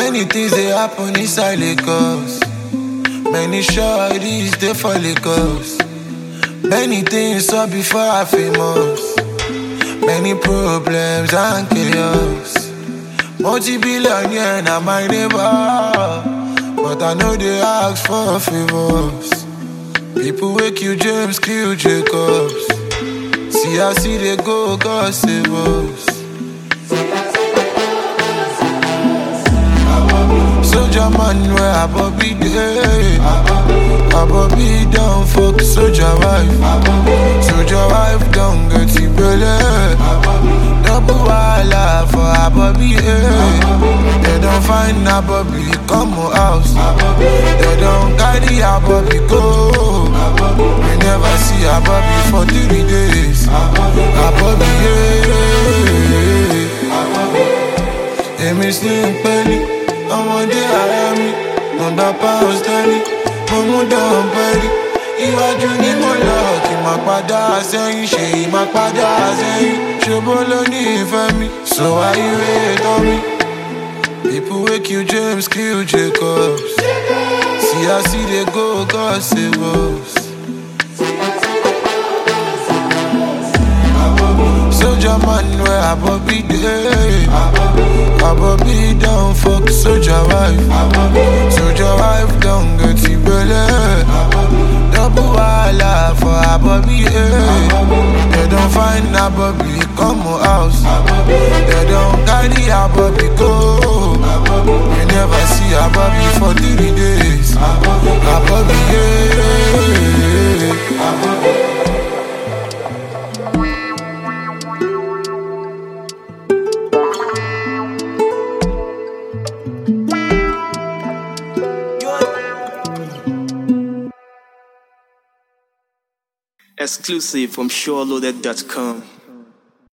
Many things they happen inside Lagos. Many shorties they for Lagos. Many things saw before I famous. Many problems and chaos. Multi-billionaire na my neighbor, but I know they ask for favors. People wake you James, kill Jacobs. See I see they go, God save us. Soldier man where I Bobby day. I Bobby don't fuck soldier wife. Soldier wife don't get it belly. Double wala for a Bobby, They don't find a Bobby, come house. They don't carry a Bobby, go. We never see a Bobby for 3 days. A Bobby, Slim Pelly. I'm day I am me, on the pounds daily. Momo down belly. Iwájú ni mo lọ, kí má padà sẹ́yìn. Ṣé má padà sẹ́yìn? Ṣòbó ló ní ìfẹ́ mi, so why you hate on me? People wake you James, kill Jacobs. See I see they go, God save us. Soldier man where I Bobby day. I Bobby don't fuck soldier wife. Soldier wife don't get it belly. Double wala for a Bobby, They don't find a Bobby, come house. They don't carry a Bobby, go. We never see a Bobby for 3 days. A Bobby, Exclusive from SureLoaded.com.